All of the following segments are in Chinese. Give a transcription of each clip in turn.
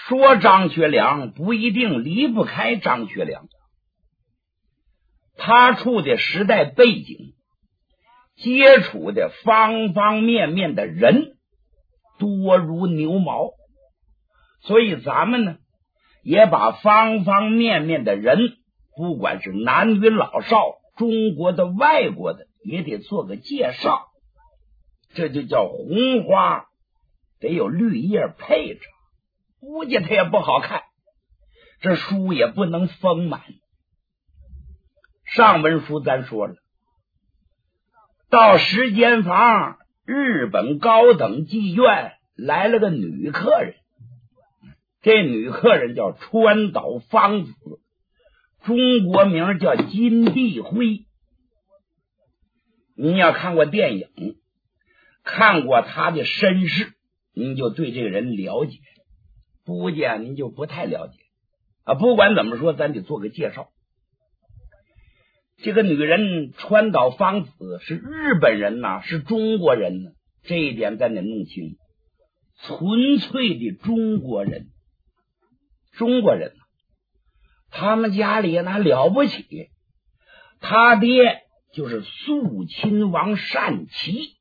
说张学良不一定离不开张学良，他处的时代背景，接触的方方面面的人多如牛毛，所以咱们呢也把方方面面的人，不管是男女老少，中国的外国的，也得做个介绍。这就叫红花得有绿叶配着，估计它也不好看，这书也不能丰满。上文书咱说了，到时间房日本高等妓院来了个女客人，这女客人叫川岛芳子，中国名叫金碧辉。你要看过电影，看过他的身世，您就对这个人了解，不见您就不太了解啊。不管怎么说，咱得做个介绍。这个女人川岛芳子是日本人呐，是中国人呢，这一点咱得弄清。纯粹的中国人，中国人他们家里那了不起，他爹就是肃亲王单骑。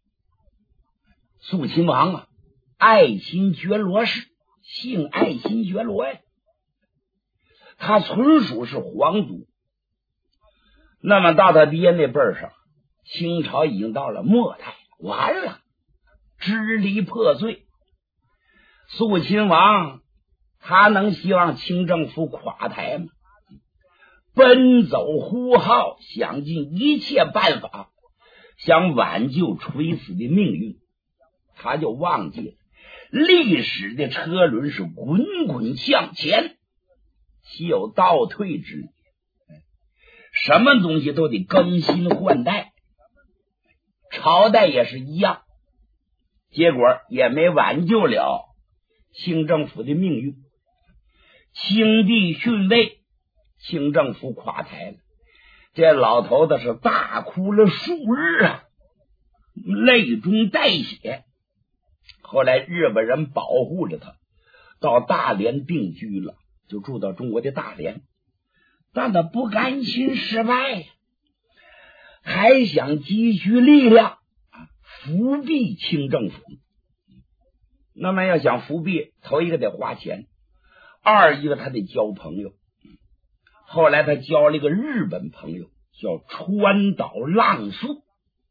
肃亲王啊，爱新觉罗氏，姓爱新觉罗呀，他纯属是皇族。那么到他爹那辈儿上，清朝已经到了末代，完了，支离破碎。肃亲王他能希望清政府垮台吗？奔走呼号，想尽一切办法想挽救垂死的命运，他就忘记了历史的车轮是滚滚向前，岂有倒退之理？什么东西都得更新换代，朝代也是一样，结果也没挽救了清政府的命运。清帝逊位，清政府垮台了，这老头子是大哭了数日啊，泪中带血。后来日本人保护着他，到大连定居了，就住到中国的大连。但他不甘心失败呀，还想积蓄力量扶庇清政府。那么要想扶庇，头一个得花钱，二一个他得交朋友。后来他交了一个日本朋友，叫川岛浪速。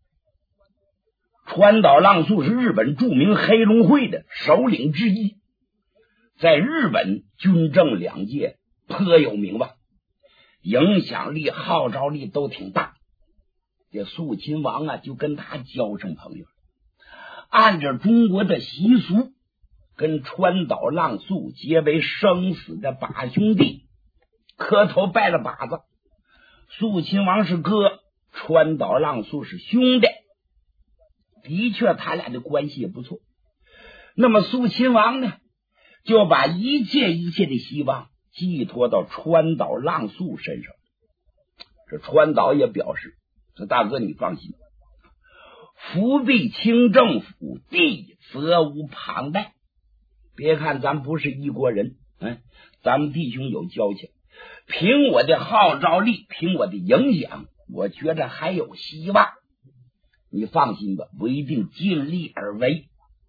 川岛浪速是日本著名黑龙会的首领之一，在日本军政两界颇有名望，影响力号召力都挺大。这肃亲王啊就跟他交上朋友，按照中国的习俗，跟川岛浪速结为生死的把兄弟，磕头拜了把子。肃亲王是哥，川岛浪速是兄弟，的确他俩的关系也不错。那么肃亲王呢，就把一切的希望寄托到川岛浪速身上。这川岛也表示，这大哥你放心，扶庇清政府，弟责无旁贷。别看咱不是一国人，咱们弟兄有交情，凭我的号召力，凭我的影响，我觉得还有希望。你放心吧，我一定尽力而为。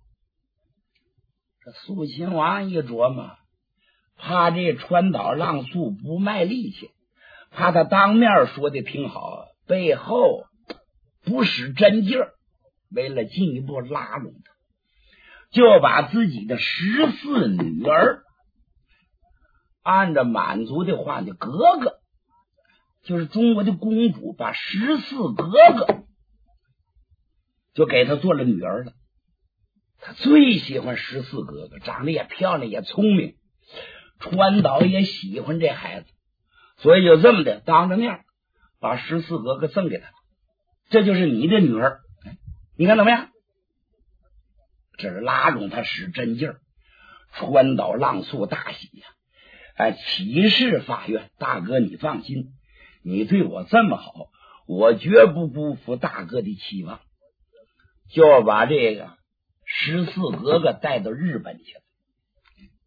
这肃亲王一琢磨，怕这川岛浪速不卖力气，怕他当面说的挺好，背后不使真劲儿。为了进一步拉拢他，就把自己的14女儿，按照满族的话的格格，就是中国的公主，把14格格就给他做了女儿了。他最喜欢14格格，长得也漂亮也聪明，川岛也喜欢这孩子，所以就这么的当着面把14格格赠给他，这就是你的女儿，你看怎么样？这是拉拢他使真劲儿。川岛浪速大喜呀，起誓法院，大哥你放心，你对我这么好，我绝不辜负大哥的期望。就把这个14格格带到日本去了。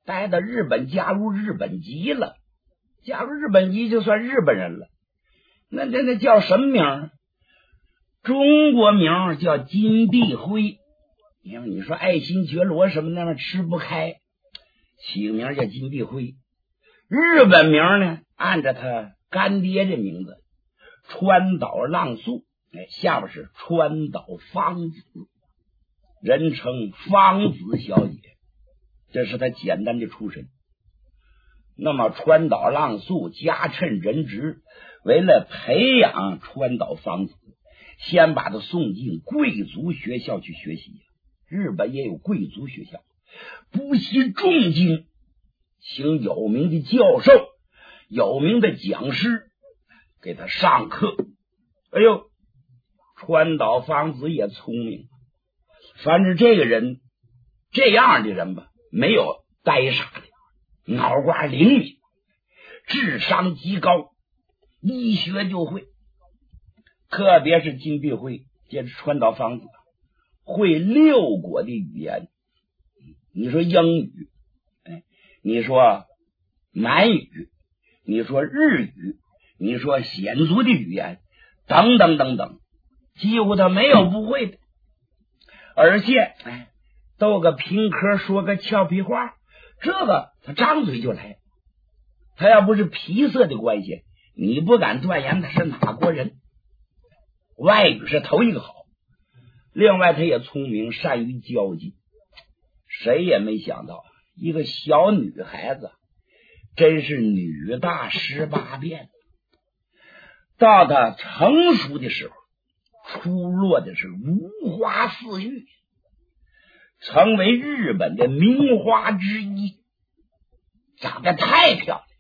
待到日本，加入日本籍了，加入日本籍就算日本人了。那叫什么名？中国名叫金碧辉。你说爱新觉罗什么那么吃不开，起个名叫金碧辉。日本名呢，按照他干爹的名字川岛浪速，下边是川岛芳子，人称芳子小姐，这是他简单的出身。那么川岛浪速家趁人职，为了培养川岛芳子，先把他送进贵族学校去学习。日本也有贵族学校，不惜重金请有名的教授、有名的讲师给他上课。哎呦，川岛芳子也聪明，反正这个人这样的人吧，没有呆傻的，脑瓜灵敏，智商极高，医学就会。特别是金碧辉，这是川岛芳子会6国的语言。你说英语，你说满语，你说日语，你说鲜族的语言，等等等等，几乎他没有不会的。而且逗个平壳，说个俏皮话，这个他张嘴就来。他要不是皮色的关系，你不敢断言他是哪国人。外语是头一个好，另外他也聪明，善于交际。谁也没想到一个小女孩子真是女大18变，到她成熟的时候出落的是如花似玉，成为日本的名花之一，长得太漂亮。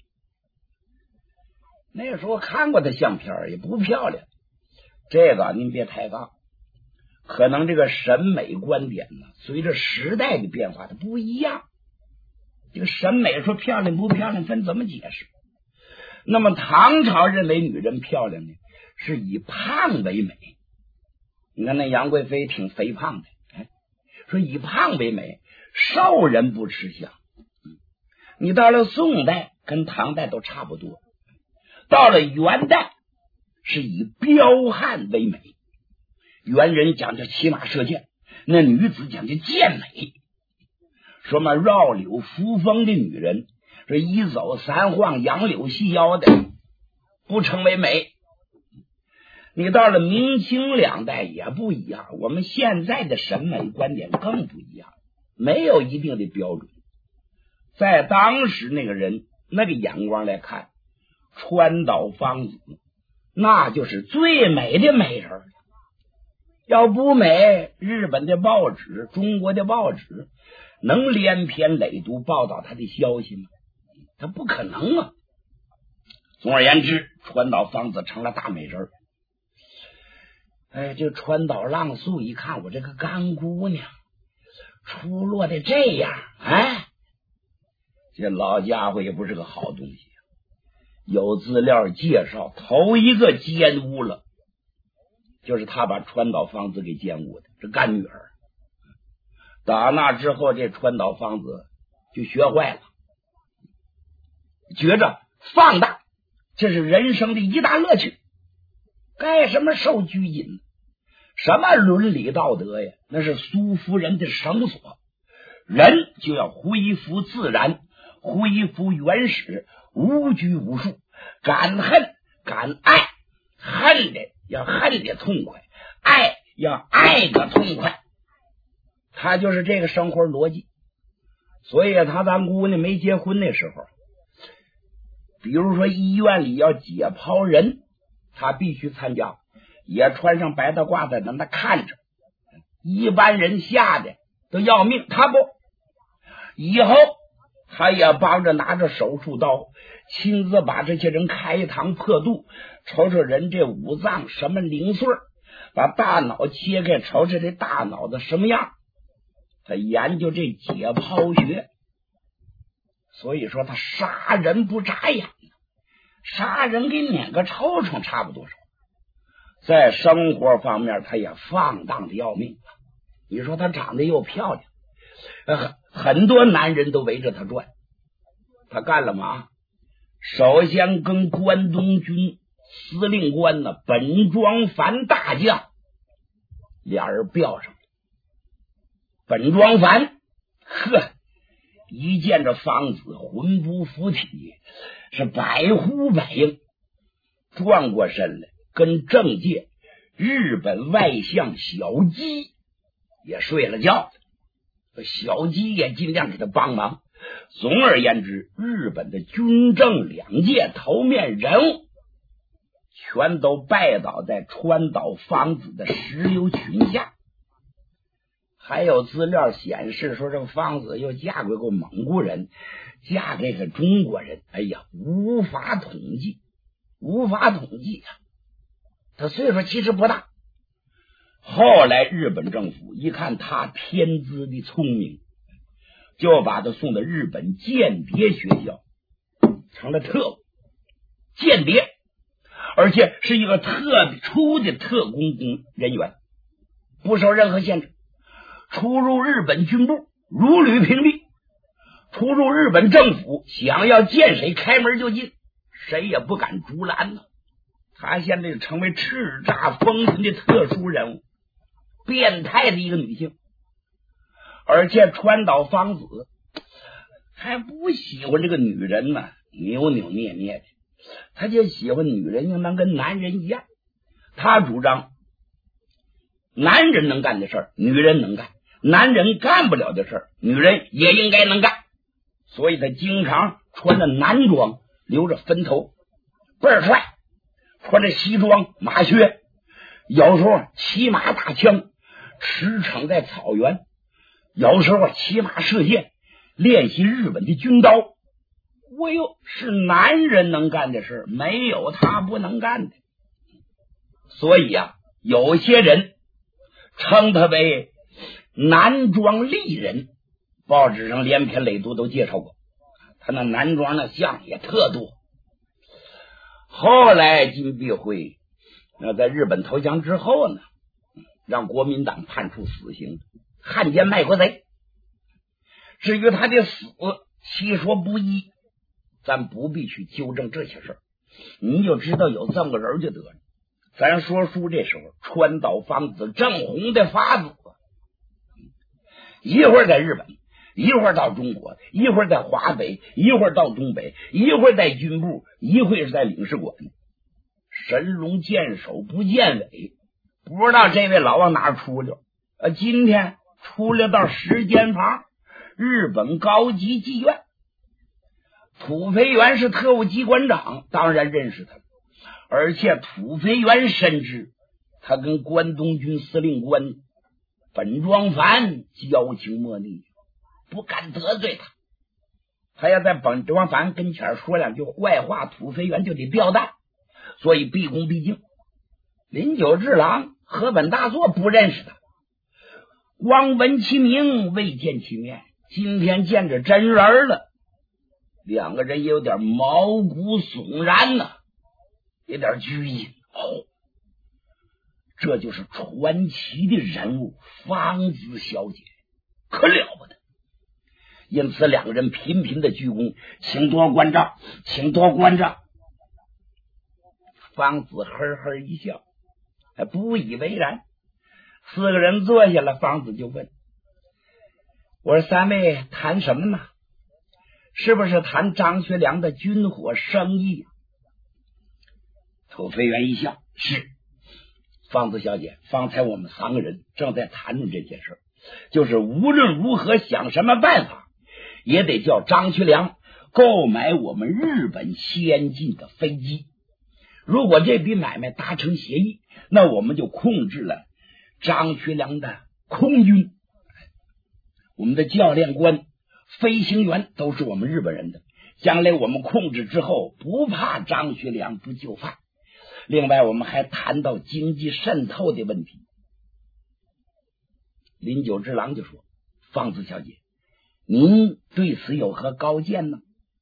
那时候看过她相片也不漂亮，这个您别抬杠，可能这个审美观点呢，随着时代的变化它不一样。这个审美说漂亮不漂亮分怎么解释？那么唐朝认为女人漂亮呢，是以胖为美。你看那杨贵妃挺肥胖的，说以胖为美，瘦人不吃香。你到了宋代跟唐代都差不多，到了元代是以彪悍为美。元人讲究骑马射箭，那女子讲究健美。说嘛，绕柳扶风的女人，这一走三晃杨柳细腰的，不称为美。你到了明清两代也不一样，我们现在的审美观点更不一样，没有一定的标准。在当时那个人那个眼光来看，川岛芳子那就是最美的美人。要不美，日本的报纸、中国的报纸能连篇累牍报道他的消息吗？他不可能啊。总而言之，川岛芳子成了大美人。这川岛浪速一看，我这个干姑娘出落的这样，这老家伙也不是个好东西。有资料介绍，头一个奸污了，就是他把川岛芳子给奸污的，这干女儿。打那之后，这川岛芳子就学坏了，觉着放荡这是人生的一大乐趣，干什么受拘谨，什么伦理道德呀，那是苏夫人的绳索。人就要恢复自然，恢复原始，无拘无束，敢恨敢爱，恨的要恨的痛快，爱要爱的痛快。他就是这个生活逻辑。所以他咱姑娘没结婚那时候，比如说医院里要解剖人，他必须参加，也穿上白大褂在那看着。一般人吓得都要命，他不。以后他也帮着拿着手术刀，亲自把这些人开膛破肚，瞅瞅人这五脏什么零碎，把大脑切开，瞅瞅这大脑的什么样。他研究这解剖学，所以说他杀人不眨眼，杀人跟撵个抽虫差不多少。在生活方面他也放荡的要命。你说他长得又漂亮，很多男人都围着他转， 他干了嘛？首先跟关东军司令官呢本庄繁大将俩人飙上了。本庄繁一见着方子魂不附体，是百呼百应，转过身来跟政界日本外相小鸡也睡了觉，小鸡也尽量给他帮忙。总而言之，日本的军政两界头面人物全都拜倒在川岛芳子的石榴裙下。还有资料显示说，这芳子又嫁给过蒙古人，嫁给个中国人，哎呀，无法统计呀。他岁数其实不大。后来日本政府一看他天资的聪明，就把他送到日本间谍学校，成了特务间谍，而且是一个特殊的特工人员，不受任何限制，出入日本军部如履平地，出入日本政府想要见谁开门就进，谁也不敢阻拦呢。他现在成为叱咤风云的特殊人物，变态的一个女性。而且川岛芳子还不喜欢这个女人呢，扭扭捏捏的，他就喜欢女人应当跟男人一样。他主张男人能干的事儿女人能干，男人干不了的事儿女人也应该能干。所以他经常穿着男装，留着分头，倍儿帅，穿着西装马靴，有时候骑马打枪，驰骋在草原，有时候骑马射箭，练习日本的军刀。是男人能干的事，没有他不能干的。所以有些人称他为男装丽人，报纸上连篇累牍都介绍过，他那男装的像也特多。后来金碧辉在日本投降之后呢，让国民党判处死刑，汉奸卖国贼。至于他的死其说不一，咱不必去纠正这些事儿，你就知道有这么个人就得了。咱说书这时候，川岛芳子正红的发紫，一会儿在日本，一会儿到中国，一会儿在华北，一会儿到东北，一会儿在军部，一会儿在领事馆，神龙见首不见尾，不知道这位老往哪出溜。今天出溜到时间房日本高级妓院，土肥原是特务机关长，当然认识他，而且土肥原深知他跟关东军司令官本庄繁交情莫逆，不敢得罪他。他要在本庄繁跟前说两句坏话，土肥原就得掉蛋，所以毕恭毕敬。林九治郎河本大作不认识他，光闻其名未见其面，今天见着真人了，两个人也有点毛骨悚然呢，有点拘谨。这就是传奇的人物芳子小姐，可了不得。因此两个人频频的鞠躬，请多关照，请多关照。芳子呵呵一笑，不以为然。四个人坐下了，芳子就问，我说三位谈什么呢？是不是谈张学良的军火生意？土肥原一笑，是。芳子小姐，方才我们三个人正在谈论这件事，就是无论如何想什么办法，也得叫张学良购买我们日本先进的飞机。如果这笔买卖达成协议，那我们就控制了张学良的空军，我们的教练官、飞行员都是我们日本人的，将来我们控制之后，不怕张学良不就范。另外我们还谈到经济渗透的问题。林九之郎就说，芳子小姐，您对此有何高见呢？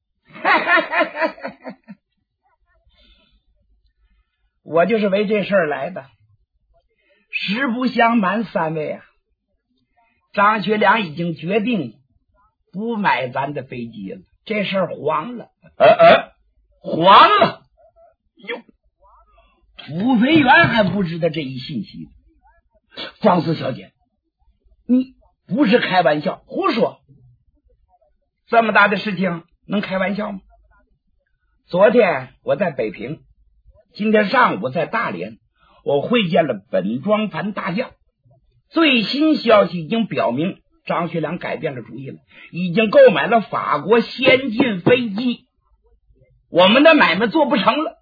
我就是为这事儿来的。实不相瞒三位张学良已经决定不买咱的飞机了， 这事儿黄了，黄了。哟，土肥原还不知道这一信息。方四小姐，你不是开玩笑，胡说！这么大的事情能开玩笑吗？昨天我在北平，今天上午在大连，我会见了本庄盘大将。最新消息已经表明，张学良改变了主意了，已经购买了法国先进飞机，我们的买卖做不成了。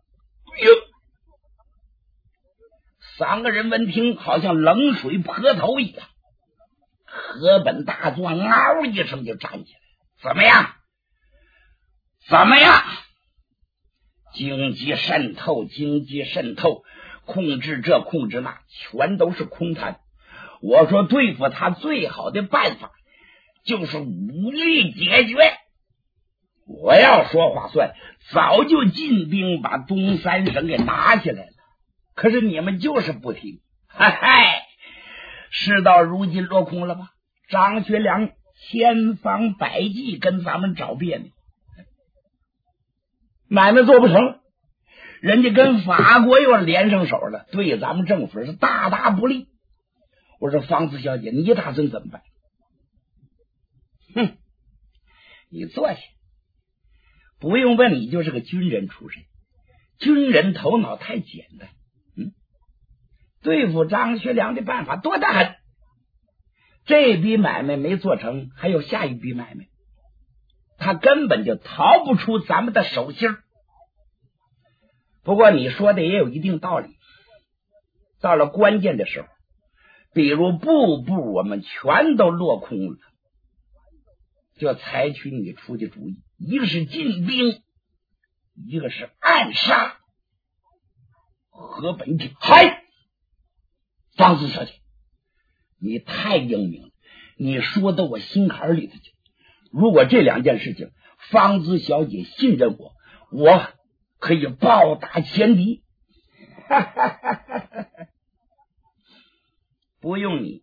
三个人闻听好像冷水泼头一样，河本大壮嗷一声就站起来，怎么样？经济渗透，控制这控制那，全都是空谈。我说对付他最好的办法就是武力解决。我要说话算，早就进兵把东三省给拿下来了，可是你们就是不听。事到如今落空了吧？张学良千方百计跟咱们找别扭，买卖做不成，人家跟法国又连上手了，对咱们政府是大大不利。我说方四小姐，你打算怎么办？你坐下，不用问，你就是个军人出身，军人头脑太简单。对付张学良的办法多得很，这笔买卖没做成，还有下一笔买卖，他根本就逃不出咱们的手心。不过你说的也有一定道理，到了关键的时候，比如步步我们全都落空了，就采取你出的主意，一个是进兵，一个是暗杀。河本一听，嗨，方四小姐，你太英明了，你说到我心坎里头去。如果这两件事情方四小姐信任我，我可以报答前敌。不用你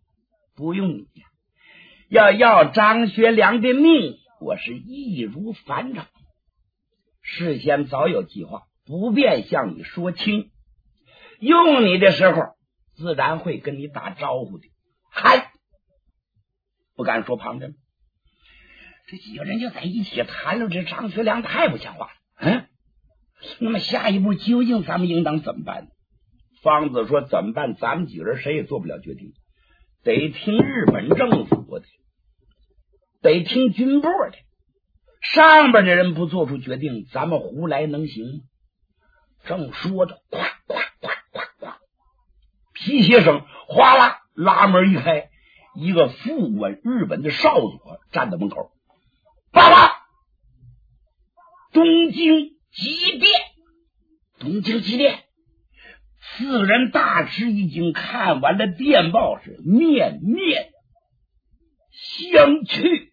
要张学良的命，我是易如反掌，事先早有计划，不便向你说清，用你的时候自然会跟你打招呼的。嗨，不敢说旁人，这几个人就在一起谈论这张学良太不像话了。那么下一步究竟咱们应当怎么办呢？方子说怎么办，咱们几个人谁也做不了决定，得听日本政府的，得听军部的，上边的人不做出决定，咱们胡来能行吗？正说着，咵咵咵咵咵，皮鞋声哗啦，拉门一开，一个副官日本的少佐站在门口。爸爸，东京急电，四人大吃一惊，看完了电报是面面相觑。